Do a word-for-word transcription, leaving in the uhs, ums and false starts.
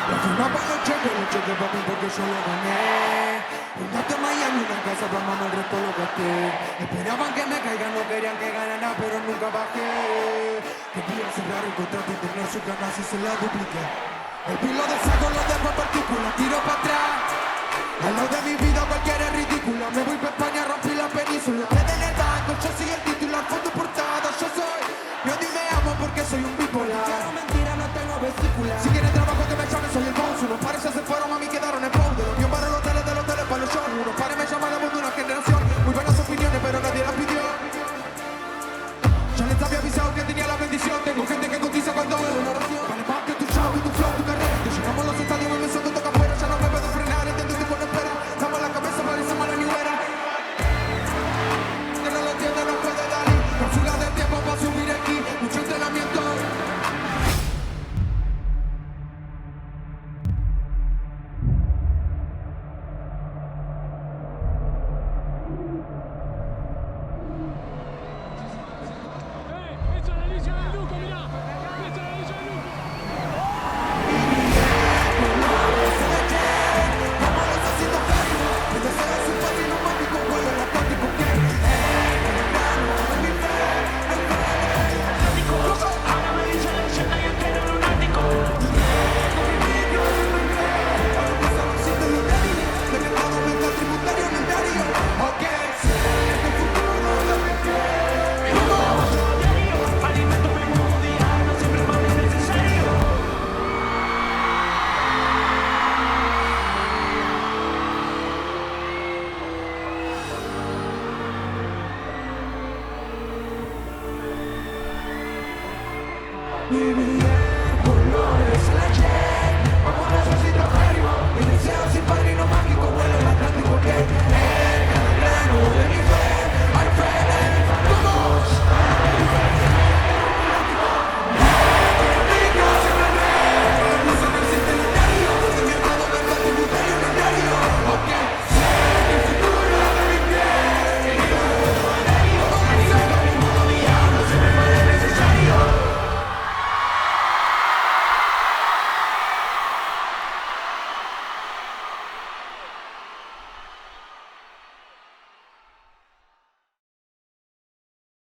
La firma para los cheques, los cheques para mí porque yo lo gané. Un gato en Miami, una casa para mamá, el resto lo gasté. Esperaban que me caigan, no querían que ganara, pero nunca bajé. Quería cerrar el contrato y tener su ganancia y se la dupliqué. El pilo de saco lo dejo en partículas, tiro para atrás. Al lado de mi vida cualquiera es ridícula. Me voy para España, rompí la península. Tres en el banco, yo soy el título, al fondo portada. Yo soy, yo ni me amo porque soy un bipolar.